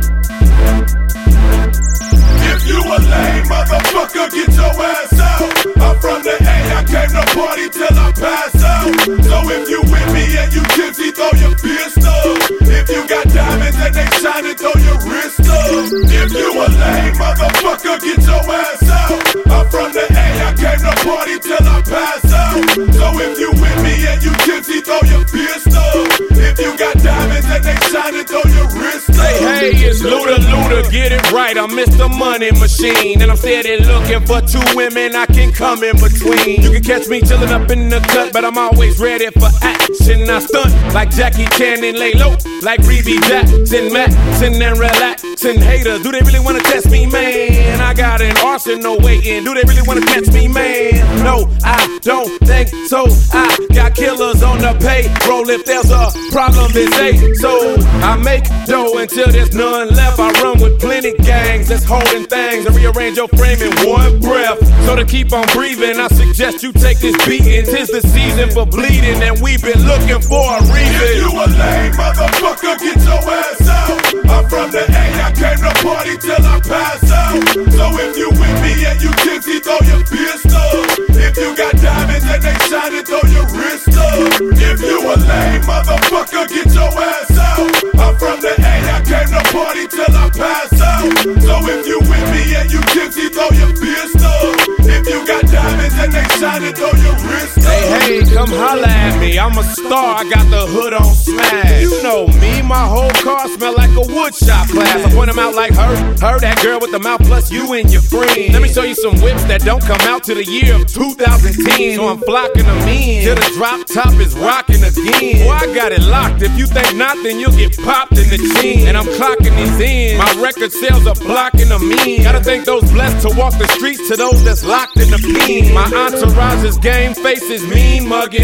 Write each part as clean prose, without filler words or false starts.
If you a lame motherfucker, get your ass out. I'm from the A, I came to party till I pass out. So if you with me and you tipsy, throw your fist up. If you got diamonds and they shining, throw your wrist up. If you a lame motherfucker, get your ass out. I'm from the A, I came to party till I pass out. So if you with me and you tipsy, throw your fist up. If you got diamonds and they shining, throw your wrist up. Hey, it's Luda, get it right, I'm Mr. Money Machine. And I'm steady looking for two women I can come in between. You can catch me chillin' up in the cut, but I'm always ready for action. I stunt like Jackie Chan and lay low like Reezy Jackson, Maxin' and relaxin'. Haters, do they really wanna test me, man? I got an arsenal waiting, do they really wanna catch me, man? No, I don't think so. I got killers on the payroll. If there's a problem, then say so. I make dough until there's none left. I run with plenty gangs that's holding things and rearrange your frame in one breath. So to keep on breathing, I suggest you take this beating. 'Tis the season for bleeding, and we've been looking for a reason. If you a lame motherfucker, get your ass out. I'm from the A, I came to party till I pass out. So if you with me and you tipsy, throw your fist up. If you got diamonds and they shining, throw your wrist up. If you a lame motherfucker, get your ass out. I'm from the A, I came to party till I pass out. So if you with me and you tipsy, throw your fist up. If you got diamonds and they shining, throw your wrist up. Hey, come holla at me, I'm a star, I got the hood on smash. You know me, my whole car smell like a wood shop class. I point them out like her, that girl with the mouth plus you and your friend. Let me show you some whips that don't come out till the year of 2010. So I'm flocking them in, till the drop top is rocking again. Boy, I got it locked, if you think not, then you'll get popped in the chin. And I'm clocking these in, my record sales are blocking them in. Gotta thank those blessed to walk the streets to those that's locked in the pen. My entourage is game faces, mean mugging.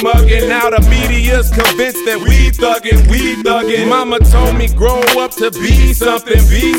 Now the media's convinced that we thuggin'. Mama told me grow up to be something.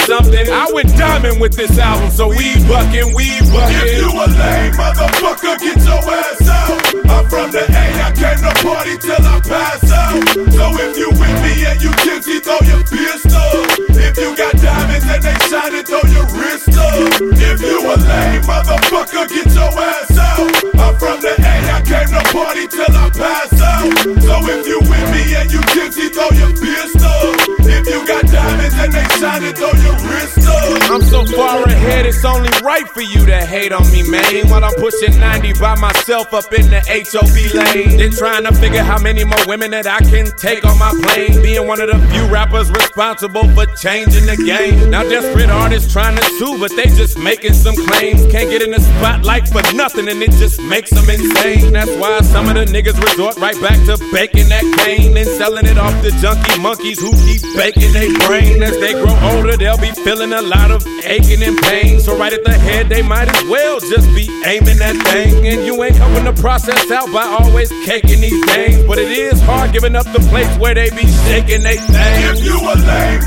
I went diamond with this album, so we buckin'. If you a lame motherfucker, get your ass out. I'm from the A, I came to party till I pass out. So if you with me and you tipsy, throw your fist up. If you got diamonds and they shining, throw your wrist up. If you a lame motherfucker, get your ass out. I'm from the A, I came to party till I pass out. So if you with me and you tipsy, throw your fist up. If you got diamonds and they shining, throw your wrist up. I'm so far ahead, it's only right for you to hate on me, man. While I'm pushing 90 by myself up in the HOV lane. Then trying to figure how many more women that I can take on my plane. Being one of the few rappers responsible for changing the game. Now desperate artists trying to sue, but they just making some claims. Can't get in the spotlight for nothing, and it just makes them insane. That's why some of the niggas resort right back to baking that cane and selling it off to junkie monkeys who keep baking their brain. As they grow older, they'll be feeling a lot of aching and pain. So right at the head, they might as well just be aiming that thing. And you ain't helping the process out by always caking these things. But it is hard giving up the place where they be shaking they thing. If you a lame